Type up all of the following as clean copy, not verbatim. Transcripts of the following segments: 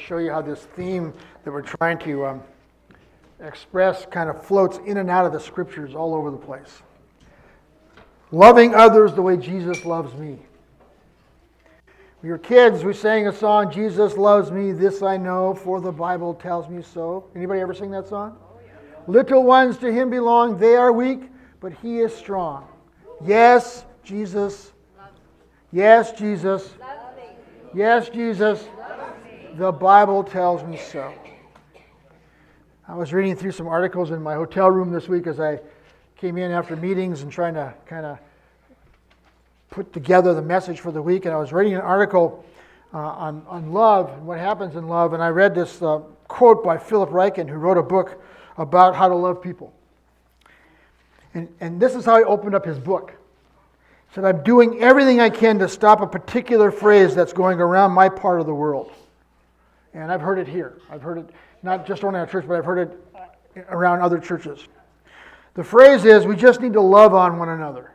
show you how this theme that we're trying to express kind of floats in and out of the scriptures all over the place. Loving others the way Jesus loves me. We were kids, we sang a song, Jesus loves me, this I know, for the Bible tells me so. Anybody ever sing that song? Little ones to him belong, they are weak, but he is strong. Yes, Jesus. Yes, Jesus. Yes, Jesus. The Bible tells me so. I was reading through some articles in my hotel room this week as I came in after meetings and trying to kind of put together the message for the week. And I was reading an article on love and what happens in love. And I read this quote by Philip Ryken, who wrote a book about how to love people. And this is how he opened up his book. He said, I'm doing everything I can to stop a particular phrase that's going around my part of the world. And I've heard it here. I've heard it not just only in our church, but I've heard it around other churches. The phrase is, we just need to love on one another.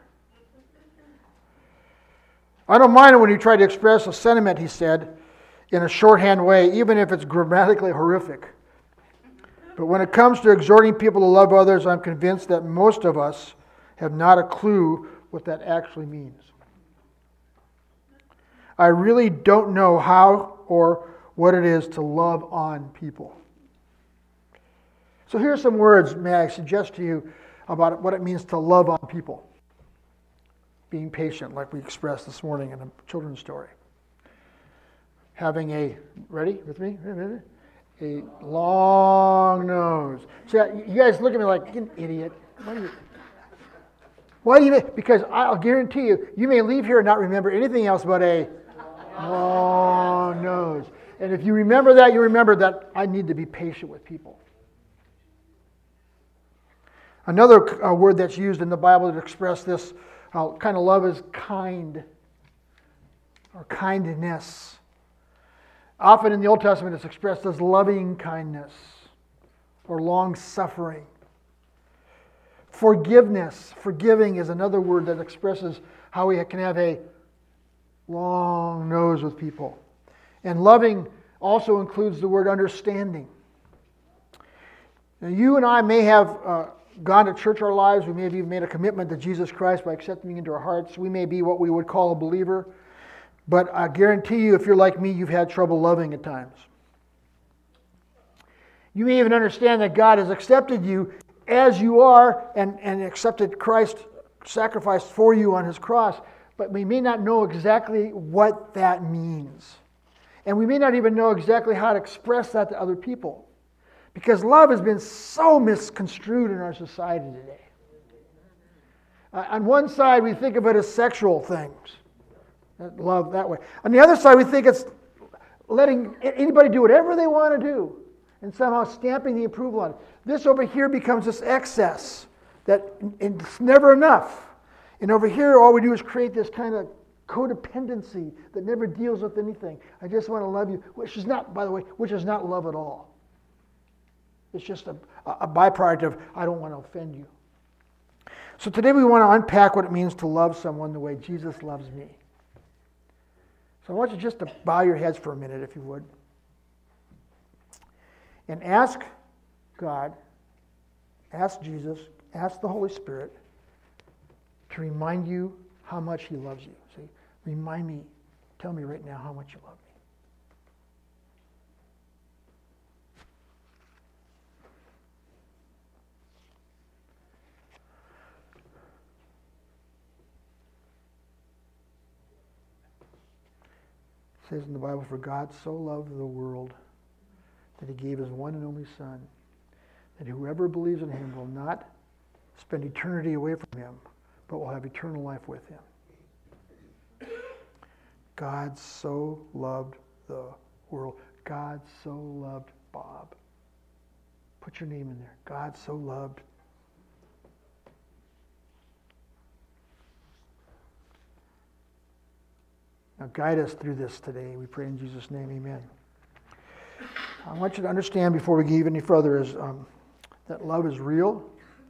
I don't mind it when you try to express a sentiment, he said, in a shorthand way, even if it's grammatically horrific. But when it comes to exhorting people to love others, I'm convinced that most of us have not a clue what that actually means. I really don't know how or what it is to love on people. So here's some words, may I suggest to you, about what it means to love on people. Being patient, like we expressed this morning in a children's story. Having a, ready with me? A long nose. So you guys look at me like, you're an idiot. Why do you, because I'll guarantee you, you may leave here and not remember anything else but a long nose. And if you remember that, you remember that I need to be patient with people. Another word that's used in the Bible to express this kind of love is kind or kindness. Often in the Old Testament it's expressed as loving kindness or long suffering. Forgiveness, forgiving is another word that expresses how we can have a long nose with people. And loving also includes the word understanding. Now, you and I may have gone to church our lives. We may have even made a commitment to Jesus Christ by accepting Him into our hearts. We may be what we would call a believer. But I guarantee you, if you're like me, you've had trouble loving at times. You may even understand that God has accepted you as you are and accepted Christ's sacrifice for you on His cross. But we may not know exactly what that means. And we may not even know exactly how to express that to other people. Because love has been so misconstrued in our society today. On one side, we think of it as sexual things. Love that way. On the other side, we think it's letting anybody do whatever they want to do and somehow stamping the approval on it. This over here becomes this excess that it's never enough. And over here, all we do is create this kind of codependency that never deals with anything. I just want to love you, which is not, by the way, which is not love at all. It's just a byproduct of, I don't want to offend you. So today we want to unpack what it means to love someone the way Jesus loves me. So I want you just to bow your heads for a minute, if you would. And ask God, ask Jesus, ask the Holy Spirit to remind you how much He loves you. See, remind me, tell me right now how much you love me. It says in the Bible, for God so loved the world that He gave His one and only Son, that whoever believes in Him will not spend eternity away from Him, but will have eternal life with Him. God so loved the world. God so loved Bob. Put your name in there. God so loved. Now guide us through this today. We pray in Jesus' name, amen. I want you to understand before we get any further is that love is real.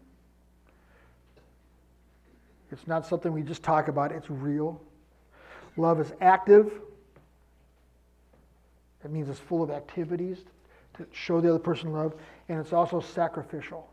It's not something we just talk about. It's real. Love is active. It means it's full of activities to show the other person love, and it's also sacrificial.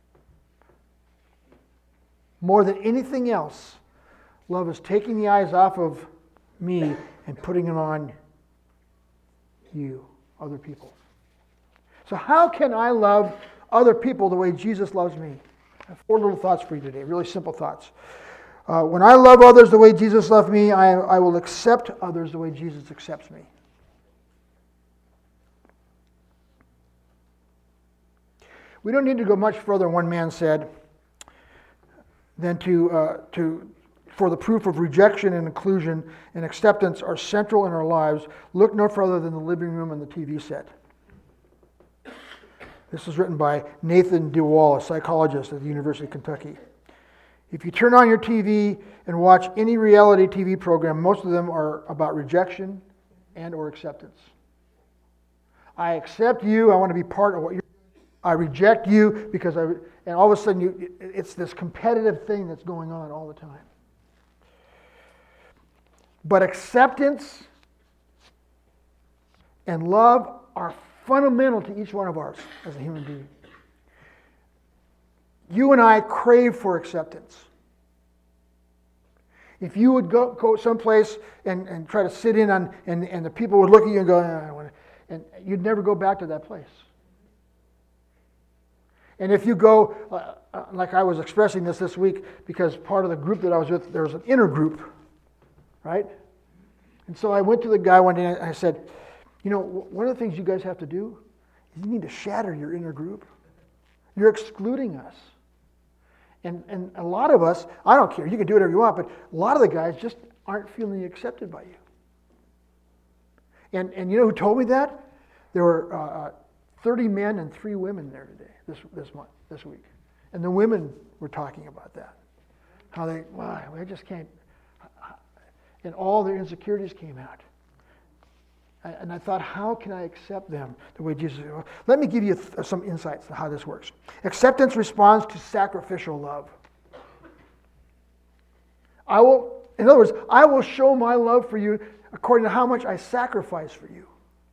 More than anything else, love is taking the eyes off of me and putting them on you, other people. So how can I love other people the way Jesus loves me? I have 4 little thoughts for you today, really simple thoughts. When I love others the way Jesus loved me, I will accept others the way Jesus accepts me. We don't need to go much further, one man said, than for the proof of rejection and inclusion and acceptance are central in our lives. Look no further than the living room and the TV set. This is written by Nathan DeWall, a psychologist at the University of Kentucky. If you turn on your TV and watch any reality TV program, most of them are about rejection and or acceptance. I accept you. I want to be part of what you're doing. I reject you because and all of a sudden it's this competitive thing that's going on all the time. But acceptance and love are fundamental to each one of ours as a human being. You and I crave for acceptance. If you would go someplace and try to sit in on, and the people would look at you and go, I don't want to, and you'd never go back to that place. And if you go, like I was expressing this week, because part of the group that I was with, there was an inner group, right? And so I went to the guy one day and I said, one of the things you guys have to do is you need to shatter your inner group. You're excluding us. And a lot of us, I don't care, you can do whatever you want, but a lot of the guys just aren't feeling accepted by you. And you know who told me that? There were 30 men and 3 women there today, this week. And the women were talking about that. How they just can't, and all their insecurities came out. And I thought, how can I accept them the way Jesus did? Well, let me give you some insights on how this works. Acceptance responds to sacrificial love. In other words, I will show my love for you according to how much I sacrifice for you.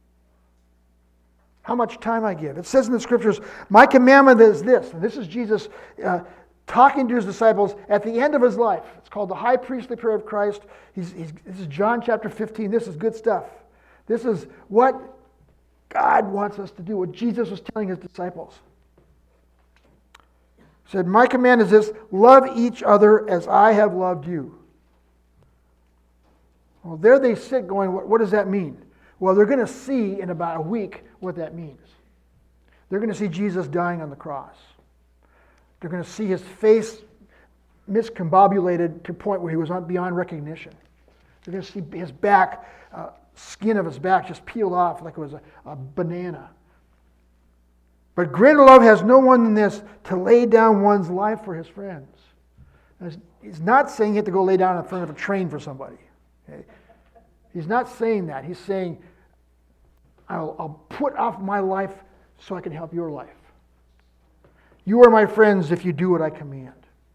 How much time I give. It says in the scriptures, my commandment is this. And this is Jesus talking to his disciples at the end of his life. It's called the high priestly prayer of Christ. This is John chapter 15. This is good stuff. This is what God wants us to do, what Jesus was telling his disciples. He said, my command is this, love each other as I have loved you. Well, there they sit going, what does that mean? Well, they're going to see in about a week what that means. They're going to see Jesus dying on the cross. They're going to see his face miscombobulated to a point where he was beyond recognition. They're going to see his back, skin of his back just peeled off like it was a banana. But greater love has no one than this, to lay down one's life for his friends. He's not saying you have to go lay down in front of a train for somebody. Okay? He's not saying that. He's saying, I'll put off my life so I can help your life. You are my friends if you do what I command.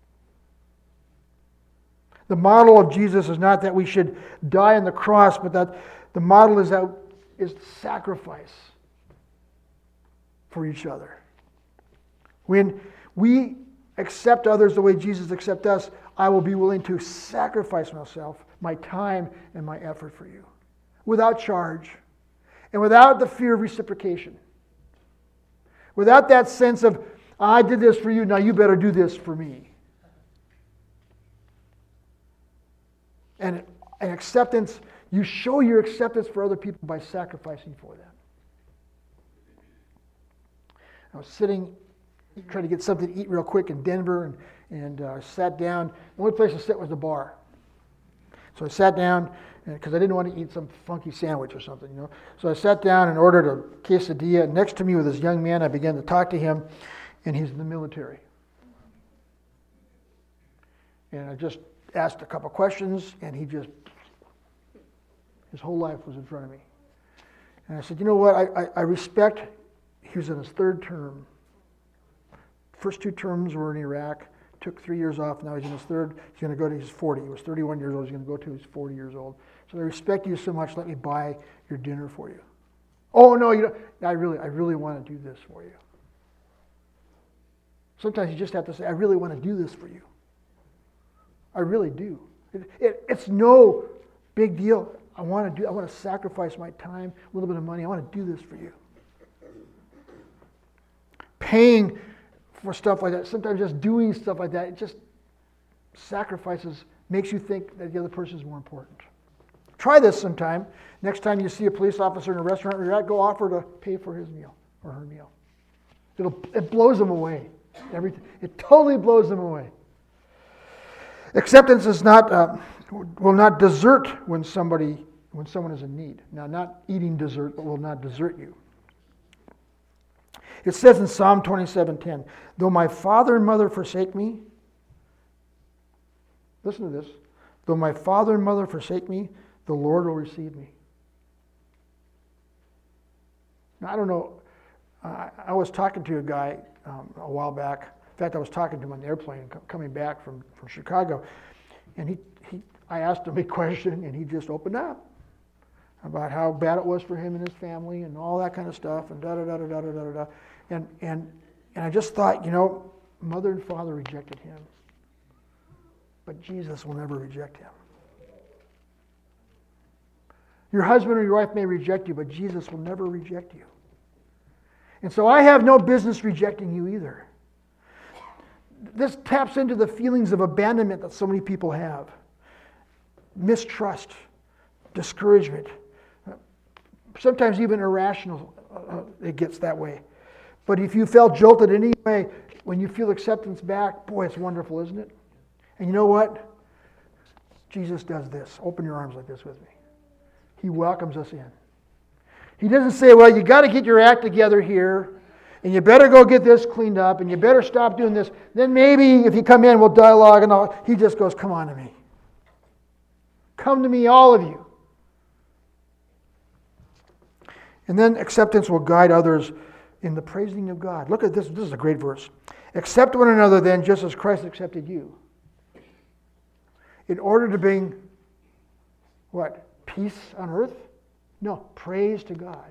The model of Jesus is not that we should die on the cross, but that the model is sacrifice for each other. When we accept others the way Jesus accepts us, I will be willing to sacrifice myself, my time, and my effort for you, without charge, and without the fear of reciprocation. Without that sense of, I did this for you, now you better do this for me. And acceptance, you show your acceptance for other people by sacrificing for them. I was sitting, trying to get something to eat real quick in Denver, and sat down. The only place to sit was the bar. So I sat down, because I didn't want to eat some funky sandwich or something, So I sat down and ordered a quesadilla. Next to me was this young man. I began to talk to him, and he's in the military. And I just asked a couple questions, and his whole life was in front of me. And I said, you know what, I respect, he was in his 3rd term. First 2 terms were in Iraq, took 3 years off, now he's in his 3rd, he's going to go to his 40. He was 31 years old, he's going to go to his 40 years old. So I respect you so much, let me buy your dinner for you. Oh, no, you don't. I really want to do this for you. Sometimes you just have to say, I really want to do this for you. I really do. It's no big deal. I want to sacrifice my time, a little bit of money. I want to do this for you. Paying for stuff like that, sometimes just doing stuff like that, it just sacrifices, makes you think that the other person is more important. Try this sometime. Next time you see a police officer in a restaurant where you're at, go offer to pay for his meal or her meal. It blows them away. It totally blows them away. Acceptance is will not desert when someone is in need. Now, not eating dessert, but will not desert you. It says in Psalm 27:10, though my father and mother forsake me, listen to this, though my father and mother forsake me, the Lord will receive me. Now, I don't know, I was talking to a guy a while back. In fact, I was talking to him on the airplane coming back from Chicago, and I asked him a question, and he just opened up about how bad it was for him and his family and all that kind of stuff, and da-da-da-da-da-da-da-da. And I just thought, mother and father rejected him, but Jesus will never reject him. Your husband or your wife may reject you, but Jesus will never reject you. And so I have no business rejecting you either. This taps into the feelings of abandonment that so many people have. Mistrust, discouragement, sometimes even irrational, it gets that way. But if you felt jolted anyway, when you feel acceptance back, boy, it's wonderful, isn't it? And you know what? Jesus does this. Open your arms like this with me. He welcomes us in. He doesn't say, well, you got to get your act together here, and you better go get this cleaned up, and you better stop doing this. Then maybe if you come in, we'll dialogue and all. He just goes, come on to me. Come to me, all of you. And then acceptance will guide others in the praising of God. Look at this. This is a great verse. Accept one another then, just as Christ accepted you. In order to bring, what? Peace on earth? No, praise to God.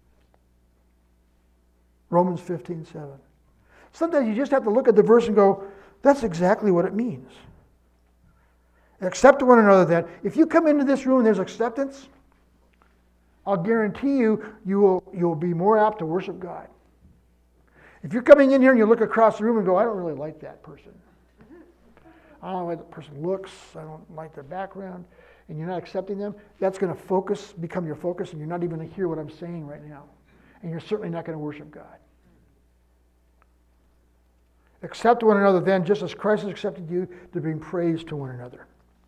Romans 15:7. Sometimes you just have to look at the verse and go, that's exactly what it means. Accept one another then. If you come into this room and there's acceptance, I'll guarantee you'll be more apt to worship God. If you're coming in here and you look across the room and go, I don't really like that person. I don't like the person looks. I don't like their background. And you're not accepting them, that's going to become your focus, and you're not even going to hear what I'm saying right now. And you're certainly not going to worship God. Accept one another then, just as Christ has accepted you, to bring praise to one another.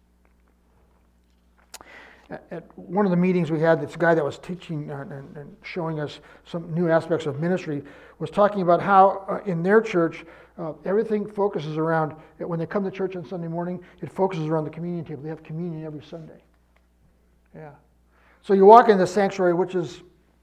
At one of the meetings we had, this guy that was teaching and showing us some new aspects of ministry was talking about how in their church, everything focuses around, when they come to church on Sunday morning, it focuses around the communion table. They have communion every Sunday. Yeah. So you walk in the sanctuary, which is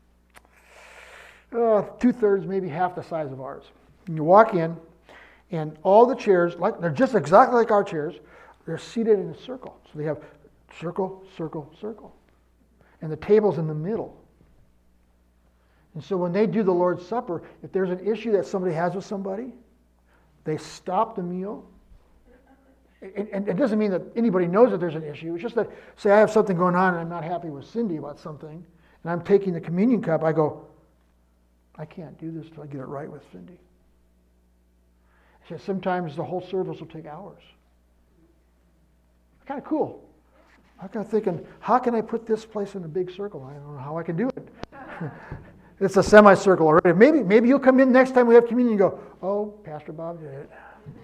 2/3, maybe half the size of ours. And you walk in, and all the chairs, they're just exactly like our chairs, they're seated in a circle. So they have circle, circle, circle. And the table's in the middle. And so when they do the Lord's Supper, if there's an issue that somebody has with somebody, they stop the meal. And it doesn't mean that anybody knows that there's an issue. It's just that, say I have something going on and I'm not happy with Cindy about something, and I'm taking the communion cup, I go, I can't do this till I get it right with Cindy. She says sometimes the whole service will take hours. Kind of cool. I'm kind of thinking, how can I put this place in a big circle? I don't know how I can do it. It's a semicircle already. Maybe you'll come in next time we have communion and go, oh, Pastor Bob did it.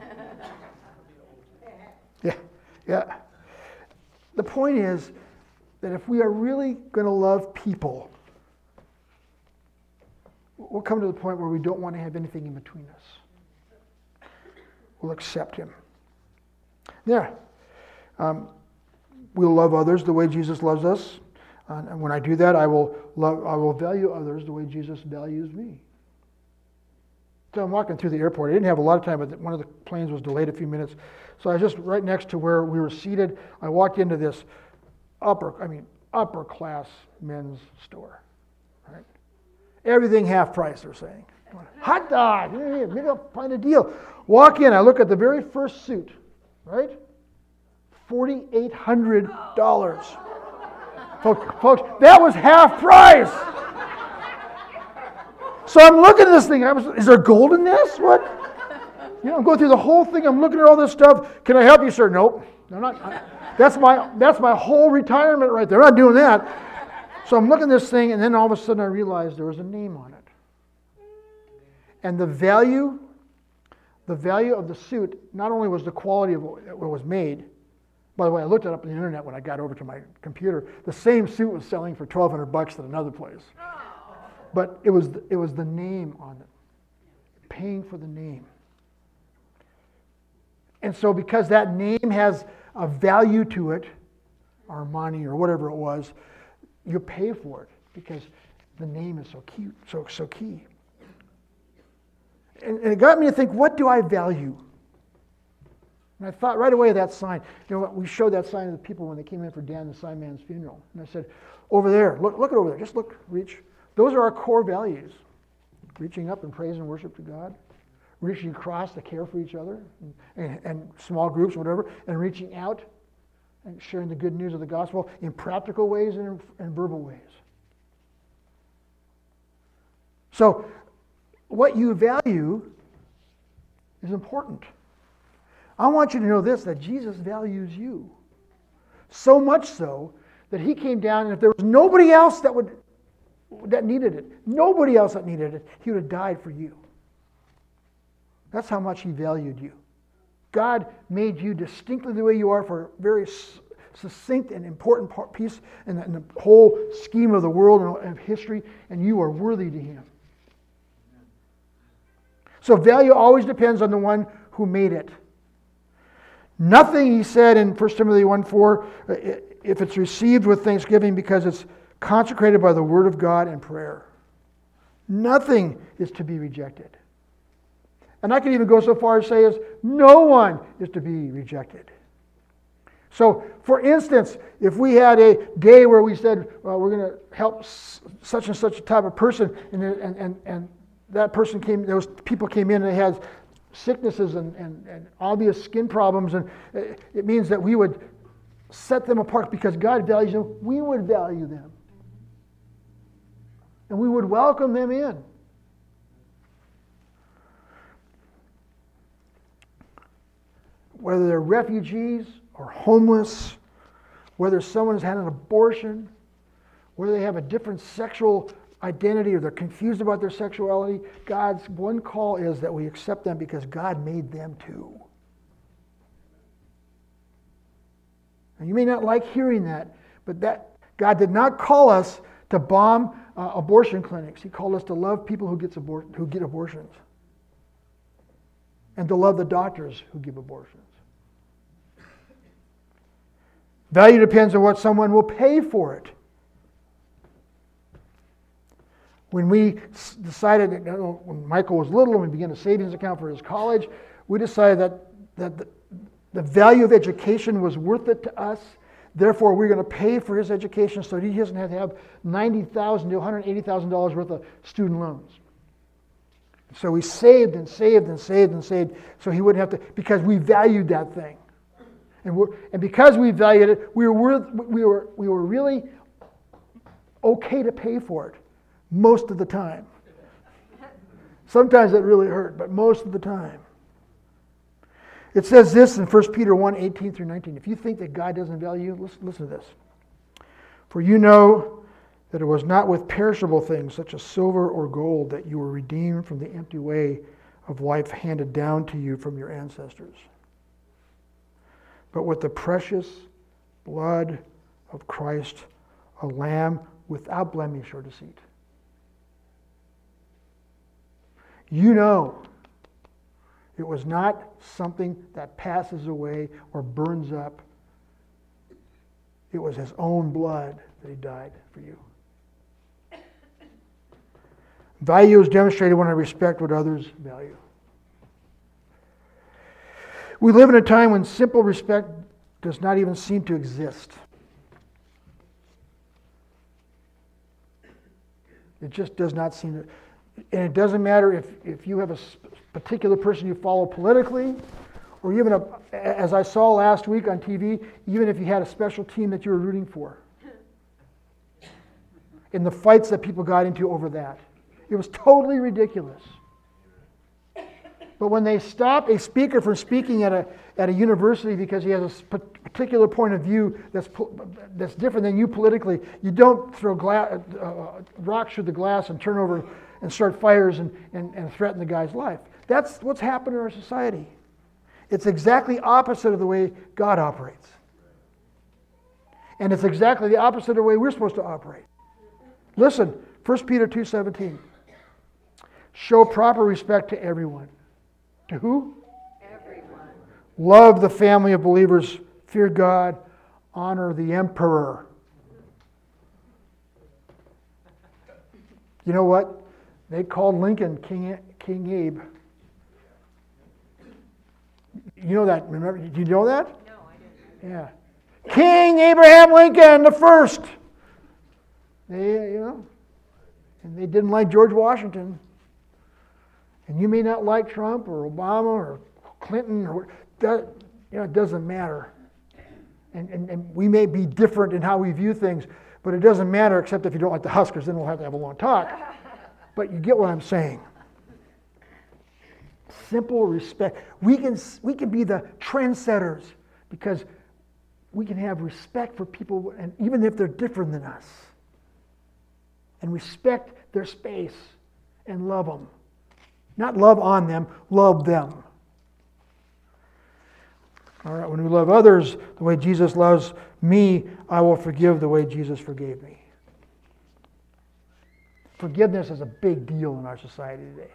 Yeah. The point is that if we are really going to love people, we'll come to the point where we don't want to have anything in between us. We'll accept him. Yeah. We'll love others the way Jesus loves us. And when I do that, I will value others the way Jesus values me. So I'm walking through the airport. I didn't have a lot of time, but one of the planes was delayed a few minutes. So I was just right next to where we were seated. I walked into this upper class men's store. Right? Everything half price, they're saying. Hot dog! Maybe I'll find a deal. Walk in, I look at the very first suit, right? $4,800. Folks, that was half price. So I'm looking at this thing. Is there gold in this? What? I'm going through the whole thing. I'm looking at all this stuff. Can I help you, sir? Nope. I'm not. That's my whole retirement right there. I'm not doing that. So I'm looking at this thing, and then all of a sudden I realized there was a name on it. And the value of the suit not only was the quality of what was made. By the way, I looked it up on the internet when I got over to my computer. The same suit was selling for $1,200 at another place. But it was the name on it. Paying for the name. And so because that name has a value to it, Armani or whatever it was, you pay for it because the name is so cute, so key. And it got me to think, what do I value? And I thought right away of that sign. We showed that sign to the people when they came in for Dan the Sign Man's funeral. And I said, over there, look over there. Just look, reach. Those are our core values. Reaching up in praise and worship to God. Reaching across to care for each other and small groups, whatever. And reaching out and sharing the good news of the gospel in practical ways and in verbal ways. So, what you value is important. I want you to know this, that Jesus values you. So much so that he came down, and if there was nobody else that needed it, nobody else that needed it, he would have died for you. That's how much he valued you. God made you distinctly the way you are for a very succinct and important piece in the whole scheme of the world and of history, and you are worthy to him. So value always depends on the one who made it. Nothing, he said in 1 Timothy 1:4, if it's received with thanksgiving because it's consecrated by the word of God and prayer. Nothing is to be rejected. And I could even go so far as say as no one is to be rejected. So, for instance, if we had a day where we said, well, we're going to help such and such a type of person, and that person came, those people came in and they had sicknesses and obvious skin problems, and it means that we would set them apart because God values them. We would value them. And we would welcome them in. Whether they're refugees or homeless, whether someone has had an abortion, whether they have a different sexual identity or they're confused about their sexuality, God's one call is that we accept them because God made them too. And you may not like hearing that, but that God did not call us to bomb abortion clinics. He called us to love people who get abortions. And to love the doctors who give abortions. Value depends on what someone will pay for it. When we decided, when Michael was little and we began a savings account for his college, we decided that the value of education was worth it to us. Therefore, we're going to pay for his education so he doesn't have to have $90,000 to $180,000 worth of student loans. So we saved and saved and saved and saved so he wouldn't have to, because we valued that thing. And because we valued it, we were really okay to pay for it most of the time. Sometimes it really hurt, but most of the time. It says this in 1 Peter 1:18 through 19. If you think that God doesn't value you, listen to this. For you know that it was not with perishable things such as silver or gold that you were redeemed from the empty way of life handed down to you from your ancestors, but with the precious blood of Christ, a lamb without blemish or deceit. You know it was not something that passes away or burns up. It was his own blood that he died for you. Value is demonstrated when I respect what others value. We live in a time when simple respect does not even seem to exist. It just does not seem to. And it doesn't matter if you have a particular person you follow politically, or even, as I saw last week on TV, even if you had a special team that you were rooting for. In the fights that people got into over that. It was totally ridiculous. But when they stop a speaker from speaking at a university because he has a particular point of view that's different than you politically, you don't throw rocks through the glass and turn over and start fires and threaten the guy's life. That's what's happened in our society. It's exactly opposite of the way God operates. And it's exactly the opposite of the way we're supposed to operate. Listen, 1 Peter 2:17. Show proper respect to everyone. To who? Everyone. Love the family of believers. Fear God. Honor the emperor. You know what? They called Lincoln King Abe. You know that? Remember? Did you know that? No, I didn't. Yeah. King Abraham Lincoln the first. And they didn't like George Washington. And you may not like Trump or Obama or Clinton or it doesn't matter. And we may be different in how we view things, but it doesn't matter except if you don't like the Huskers, then we'll have to have a long talk. But you get what I'm saying. Simple respect. We can be the trendsetters because we can have respect for people, and even if they're different than us, and respect their space and love them. Not love on them, love them. All right, when we love others the way Jesus loves me, I will forgive the way Jesus forgave me. Forgiveness is a big deal in our society today.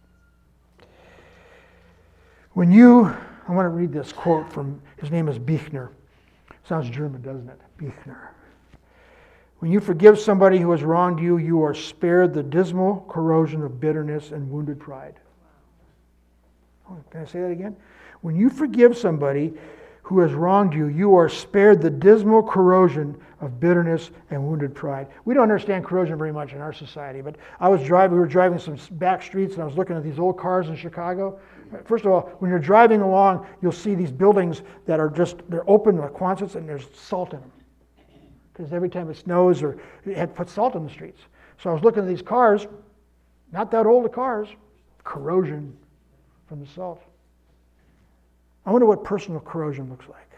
I want to read this quote from, his name is Buechner. Sounds German, doesn't it? Buechner. When you forgive somebody who has wronged you, you are spared the dismal corrosion of bitterness and wounded pride. Oh, can I say that again? When you forgive somebody who has wronged you, you are spared the dismal corrosion of bitterness and wounded pride. We don't understand corrosion very much in our society, but we were driving some back streets and I was looking at these old cars in Chicago. First of all, when you're driving along, you'll see these buildings that are they're open like Quonsets and there's salt in them. Because every time it snows or it had put salt on the streets. So I was looking at these cars, not that old of cars, corrosion from the salt. I wonder what personal corrosion looks like.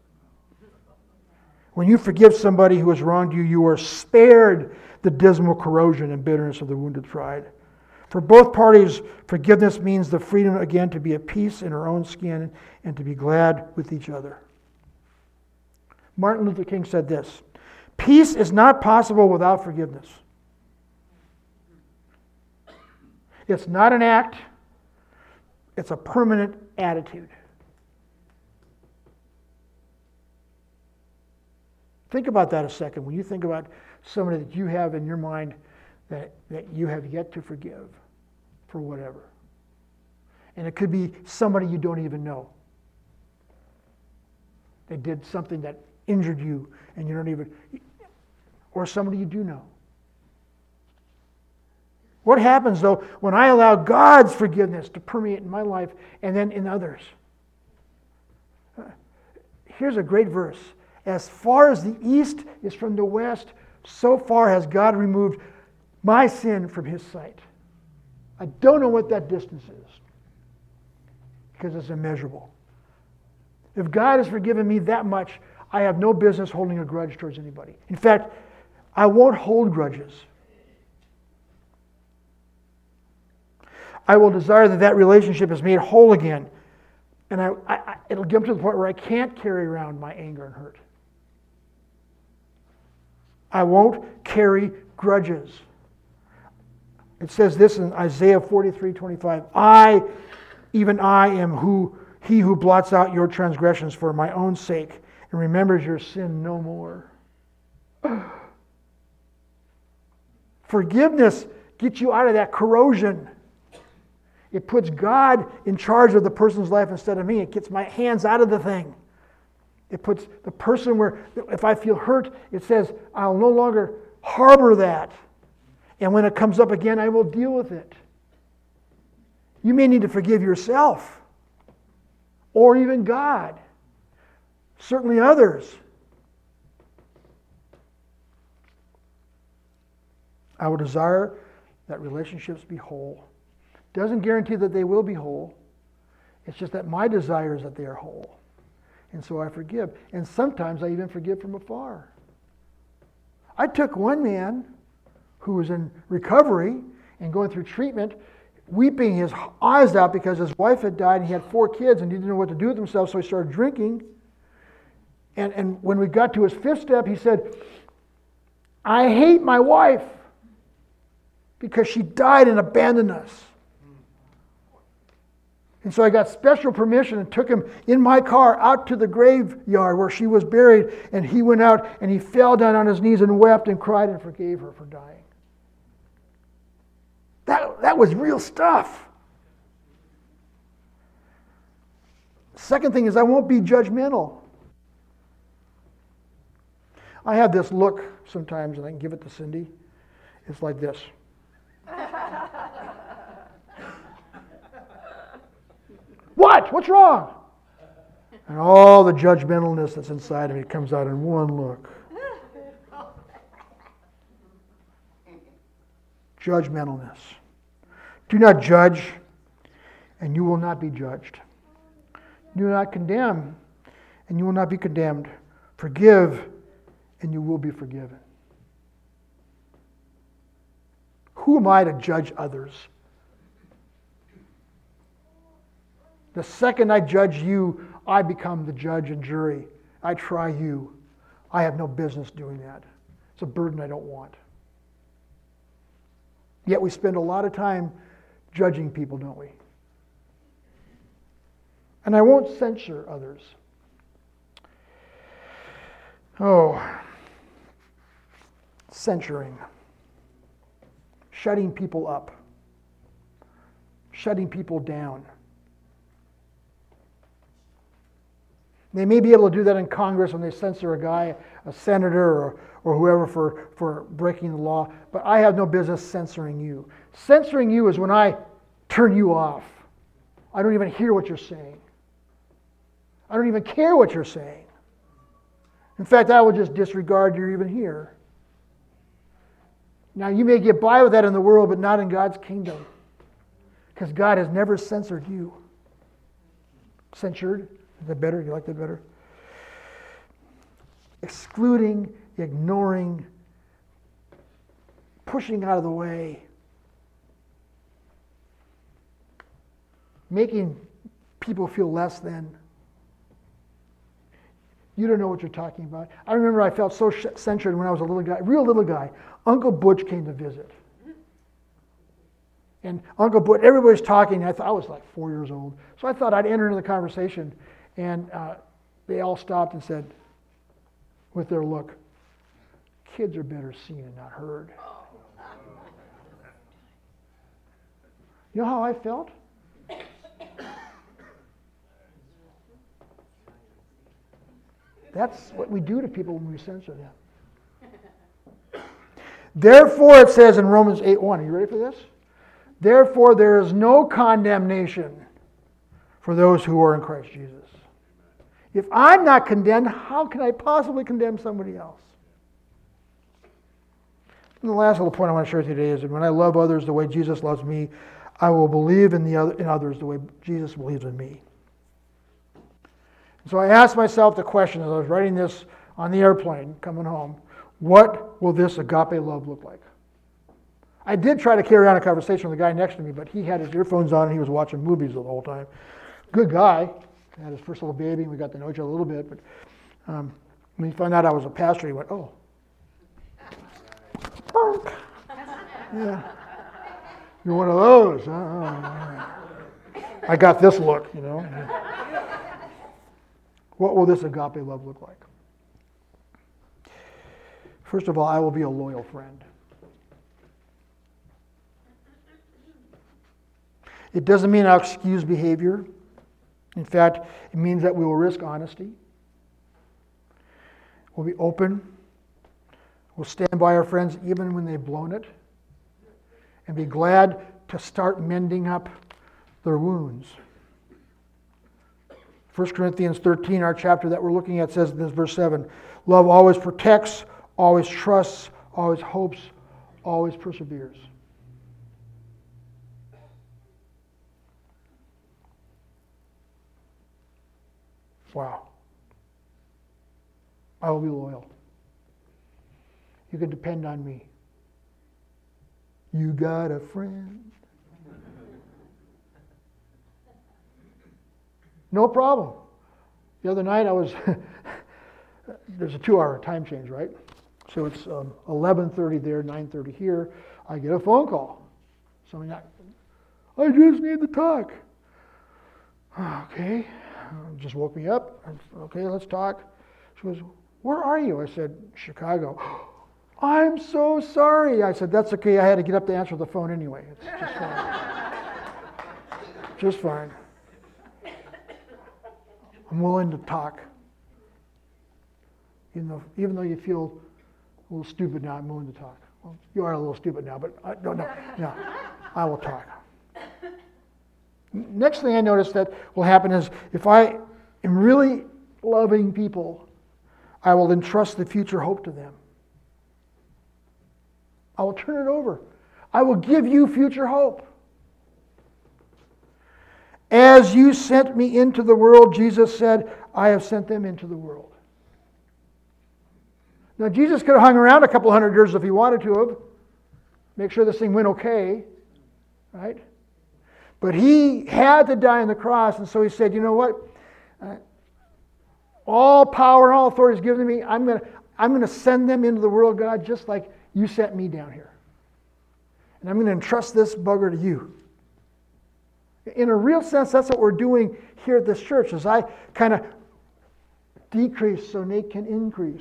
When you forgive somebody who has wronged you, you are spared the dismal corrosion and bitterness of the wounded pride. For both parties, forgiveness means the freedom again to be at peace in our own skin and to be glad with each other. Martin Luther King said this, peace is not possible without forgiveness. It's not an act, it's a permanent attitude. Think about that a second. When you think about somebody that you have in your mind that you have yet to forgive for whatever. And it could be somebody you don't even know. They did something that injured you and you don't even, or somebody you do know. What happens though when I allow God's forgiveness to permeate in my life and then in others? Here's a great verse. As far as the east is from the west, so far has God removed my sin from his sight. I don't know what that distance is because it's immeasurable. If God has forgiven me that much, I have no business holding a grudge towards anybody. In fact, I won't hold grudges. I will desire that relationship is made whole again. And it'll get to the point where I can't carry around my anger and hurt. I won't carry grudges. It says this in Isaiah 43:25. Even I am he who blots out your transgressions for my own sake and remembers your sin no more. Forgiveness gets you out of that corrosion. It puts God in charge of the person's life instead of me. It gets my hands out of the thing. It puts the person where, if I feel hurt, it says, I'll no longer harbor that. And when it comes up again, I will deal with it. You may need to forgive yourself, or even God, certainly others. I would desire that relationships be whole. Doesn't guarantee that they will be whole. It's just that my desire is that they are whole. And so I forgive. And sometimes I even forgive from afar. I took one man who was in recovery and going through treatment, weeping his eyes out because his wife had died and he had 4 kids and he didn't know what to do with himself, so he started drinking. And when we got to his 5th step, he said, I hate my wife because she died and abandoned us. And so I got special permission and took him in my car out to the graveyard where she was buried, and he went out and he fell down on his knees and wept and cried and forgave her for dying. That was real stuff. Second thing is I won't be judgmental. I have this look sometimes, and I can give it to Cindy. It's like this. What? What's wrong? And all the judgmentalness that's inside of me comes out in one look. Judgmentalness. Do not judge, and you will not be judged. Do not condemn, and you will not be condemned. Forgive, and you will be forgiven. Who am I to judge others? The second I judge you, I become the judge and jury. I try you. I have no business doing that. It's a burden I don't want. Yet we spend a lot of time judging people, don't we? And I won't censure others. Oh, censuring. Shutting people up. Shutting people down. They may be able to do that in Congress when they censor a guy, a senator or whoever for breaking the law, but I have no business censoring you. Censoring you is when I turn you off. I don't even hear what you're saying. I don't even care what you're saying. In fact, I will just disregard you're even here. Now, you may get by with that in the world, but not in God's kingdom. Because God has never censored you. Censured? Is that better? You like that better? Excluding, ignoring, pushing out of the way, making people feel less than. You don't know what you're talking about. I remember I felt so censured when I was a little guy, real little guy. Uncle Butch came to visit. And Uncle Butch, everybody's talking. I thought I was like 4 years old. So I thought I'd enter into the conversation. And they all stopped and said, with their look, kids are better seen and not heard. You know how I felt? That's what we do to people when we censor them. Therefore, it says in Romans 8:1, are you ready for this? Therefore, there is no condemnation for those who are in Christ Jesus. If I'm not condemned, how can I possibly condemn somebody else? And the last little point I want to share with you today is that when I love others the way Jesus loves me, I will believe in others the way Jesus believes in me. So I asked myself the question as I was writing this on the airplane coming home, what will this agape love look like? I did try to carry on a conversation with the guy next to me, but he had his earphones on and he was watching movies the whole time. Good guy. Had his first little baby, and we got to know each other a little bit. But when he found out I was a pastor, he went, oh. Bonk. Yeah. You're one of those, huh? Oh. I got this look, you know. What will this agape love look like? First of all, I will be a loyal friend. It doesn't mean I'll excuse behavior. In fact, it means that we will risk honesty. We'll be open. We'll stand by our friends even when they've blown it. and be glad to start mending up their wounds. 1 Corinthians 13, our chapter that we're looking at, says in this verse 7, love always protects, always trusts, always hopes, always perseveres. Wow. I will be loyal. You can depend on me. You got a friend. No problem. The other night I was, there's a 2-hour time change, right? So it's 11:30 there, 9:30 here. I get a phone call. Something I just need to talk. Okay. Just woke me up. Okay, let's talk. She goes, where are you? I said, Chicago. I'm so sorry. I said, that's okay. I had to get up to answer the phone anyway. It's just fine. Just fine. I'm willing to talk. Even though you feel a little stupid now, I'm willing to talk. Well, you are a little stupid now, but I will talk. Next thing I noticed that will happen is if I am really loving people, I will entrust the future hope to them. I will turn it over. I will give you future hope. As you sent me into the world, Jesus said, I have sent them into the world. Now, Jesus could have hung around a couple hundred years if he wanted to have. Make sure this thing went okay. Right? But he had to die on the cross, and so he said, you know what? All power and all authority is given to me. I'm going to send them into the world, God, just like you sent me down here. And I'm going to entrust this bugger to you. In a real sense, that's what we're doing here at this church, as I kind of decrease so Nate can increase.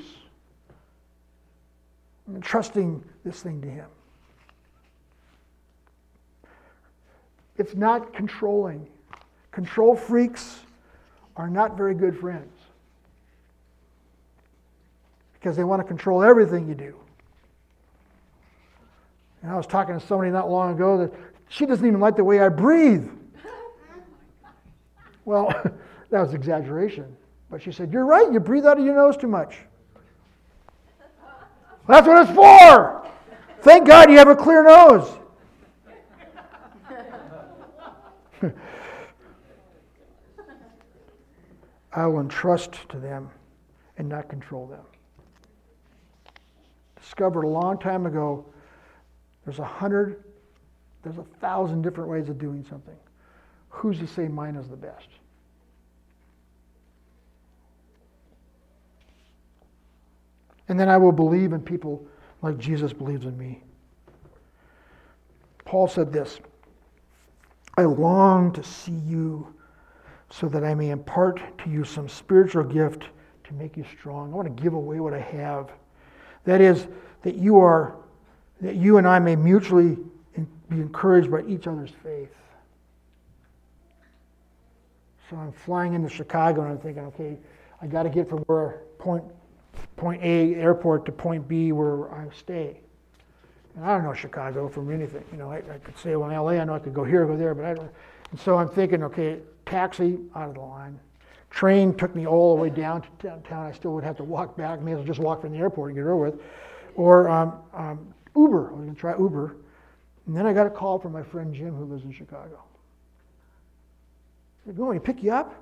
I'm entrusting this thing to him. It's not controlling. Control freaks are not very good friends because they want to control everything you do. And I was talking to somebody not long ago that she doesn't even like the way I breathe. Well, that was exaggeration. But she said, you're right, you breathe out of your nose too much. That's what it's for. Thank God you have a clear nose. I will entrust to them and not control them. Discovered a long time ago, there's 1,000 different ways of doing something. Who's to say mine is the best? And then I will believe in people like Jesus believes in me. Paul said this, I long to see you so that I may impart to you some spiritual gift to make you strong. I want to give away what I have. That is, that you and I may mutually be encouraged by each other's faith. So I'm flying into Chicago and I'm thinking, okay, I got to get from where point A airport to point B where I stay. And I don't know Chicago from anything. I could say, well, in LA, I know I could go here, go there, but I don't. And so I'm thinking, okay, taxi, out of the line. Train took me all the way down to downtown. I still would have to walk back. May as well just walk from the airport and get it over with. Or Uber. I was going to try Uber. And then I got a call from my friend Jim who lives in Chicago. They're going to pick you up?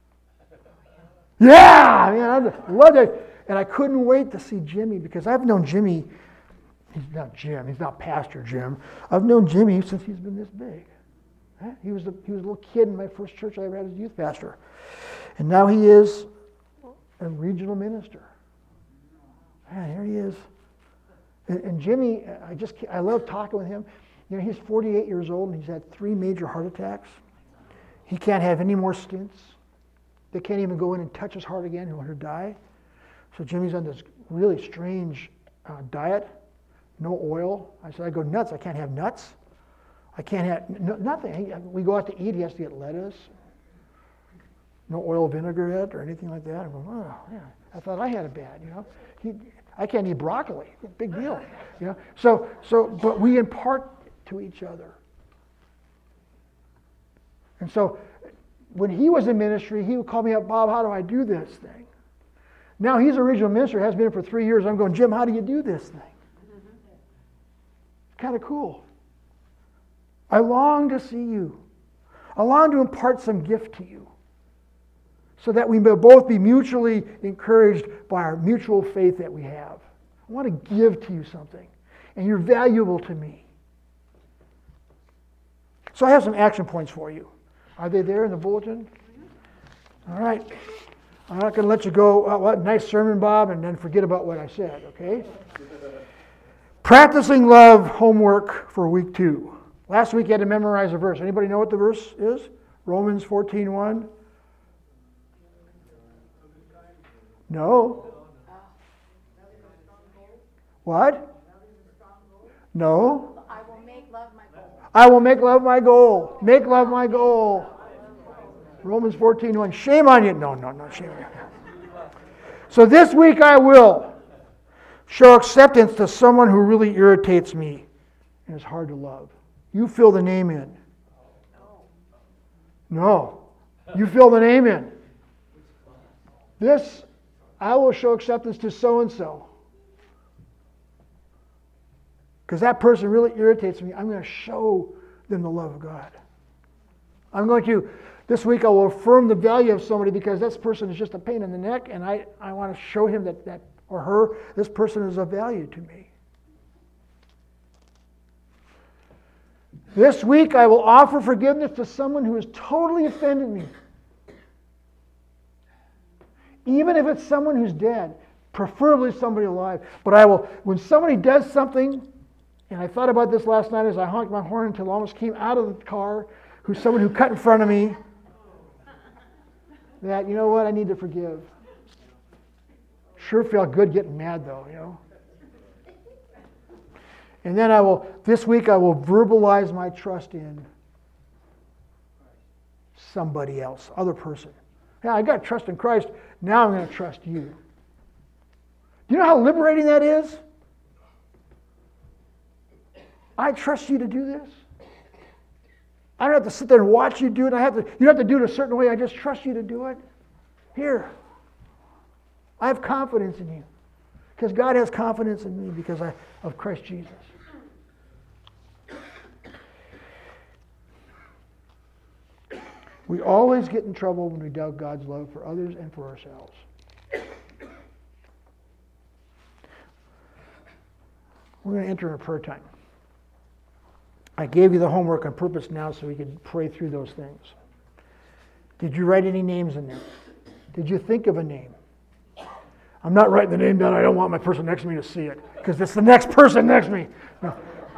Yeah! I loved it. And I couldn't wait to see Jimmy because I've known Jimmy. He's not Jim. He's not Pastor Jim. I've known Jimmy since he's been this big. He was a little kid in my first church I ever had as a youth pastor. And now he is a regional minister. Man, here he is. And Jimmy, I love talking with him. He's 48 years old and he's had 3 major heart attacks. He can't have any more stints. They can't even go in and touch his heart again. He'll let her die. So Jimmy's on this really strange diet. No oil. I said, I go nuts. I can't have nuts. I can't have nothing. We go out to eat. He has to get lettuce. No oil vinaigrette or anything like that. I go, oh, yeah. I thought I had it bad, I can't eat broccoli. Big deal, So, but we impart to each other. And so when he was in ministry, he would call me up, Bob, how do I do this thing? Now he's a regional minister, has been for 3 years. I'm going, Jim, how do you do this thing? It's kind of cool. I long to see you. I long to impart some gift to you so that we may both be mutually encouraged by our mutual faith that we have. I want to give to you something, and you're valuable to me. So I have some action points for you. Are they there in the bulletin? All right. I'm not going to let you go, oh, what nice sermon, Bob, and then forget about what I said, okay? Practicing love homework for week 2. Last week you had to memorize a verse. Anybody know what the verse is? Romans 14:1. No. What? No. I will make love my goal. I will make love my goal. Make love my goal. Romans 14:1. Shame on you. No, shame on you. So this week I will show acceptance to someone who really irritates me and is hard to love. You fill the name in. No. You fill the name in. This, I will show acceptance to so-and-so. Because that person really irritates me. I'm going to show them the love of God. This week I will affirm the value of somebody because this person is just a pain in the neck, and I want to show him that or her, this person is of value to me. This week I will offer forgiveness to someone who has totally offended me. Even if it's someone who's dead, preferably somebody alive. But I will, when somebody does something, and I thought about this last night as I honked my horn until I almost came out of the car, who's someone who cut in front of me, that, you know what, I need to forgive. Sure felt good getting mad though, you know. And then this week I will verbalize my trust in somebody else, other person. Yeah, I got trust in Christ, now I'm going to trust you. Do you know how liberating that is? I trust you to do this. I don't have to sit there and watch you do it. You don't have to do it a certain way. I just trust you to do it. Here. I have confidence in you. Because God has confidence in me because of Christ Jesus. We always get in trouble when we doubt God's love for others and for ourselves. We're going to enter a prayer time. I gave you the homework on purpose now so we could pray through those things. Did you write any names in there? Did you think of a name? I'm not writing the name down. I don't want my person next to me to see it because it's the next person next to me. No.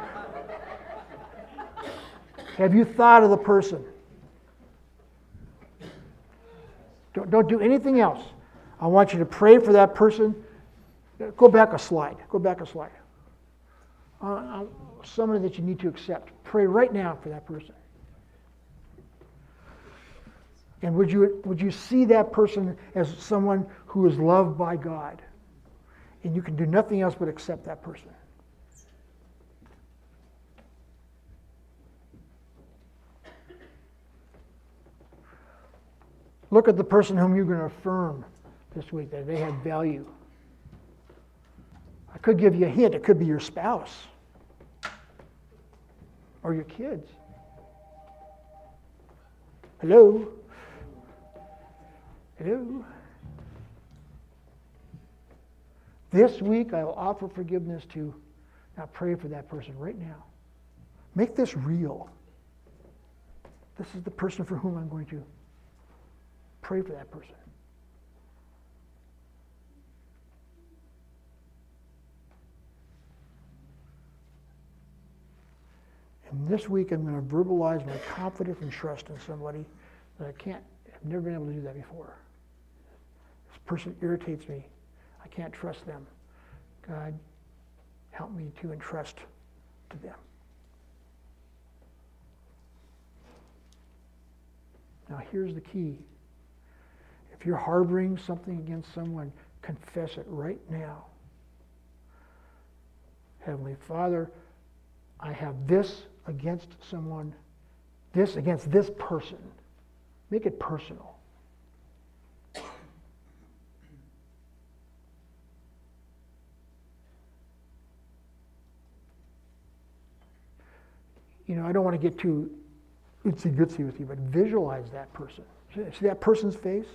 Have you thought of the person? Don't do anything else. I want you to pray for that person. Go back a slide. Somebody that you need to accept. Pray right now for that person. And would you see that person as someone who is loved by God? And you can do nothing else but accept that person. Look at the person whom you're going to affirm this week, that they have value. I could give you a hint. It could be your spouse. Or your kids. Hello? Hello? This week I will offer forgiveness to, now pray for that person right now. Make this real. This is the person for whom I'm going to pray for that person. And this week I'm going to verbalize my confidence and trust in somebody that I've never been able to do that before. This person irritates me. I can't trust them. God, help me to entrust to them. Now here's the key. If you're harboring something against someone, confess it right now. Heavenly Father, I have this against someone, against this person. Make it personal. I don't want to get too itsy-bitsy with you, but visualize that person. See that person's face?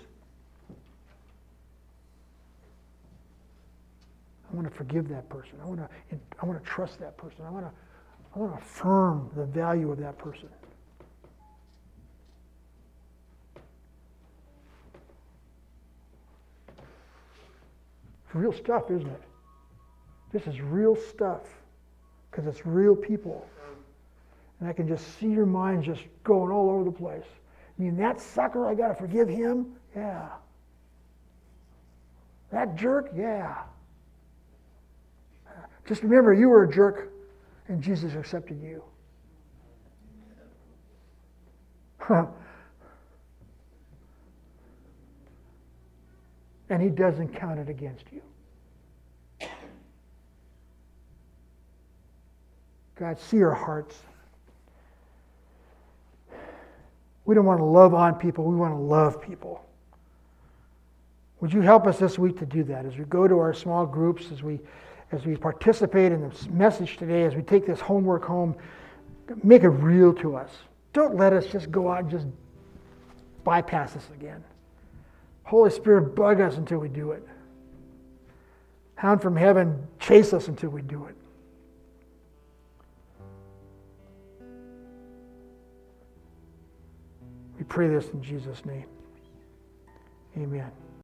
I want to forgive that person. I want to trust that person. I want to affirm the value of that person. It's real stuff, isn't it? This is real stuff because it's real people. And I can just see your mind just going all over the place. I mean, that sucker, I got to forgive him? Yeah. That jerk? Yeah. Just remember, you were a jerk and Jesus accepted you. And he doesn't count it against you. God, see our hearts. We don't want to love on people. We want to love people. Would you help us this week to do that as we go to our small groups, as we participate in this message today, as we take this homework home, make it real to us. Don't let us just go out and just bypass this again. Holy Spirit, bug us until we do it. Hound from heaven, chase us until we do it. We pray this in Jesus' name. Amen.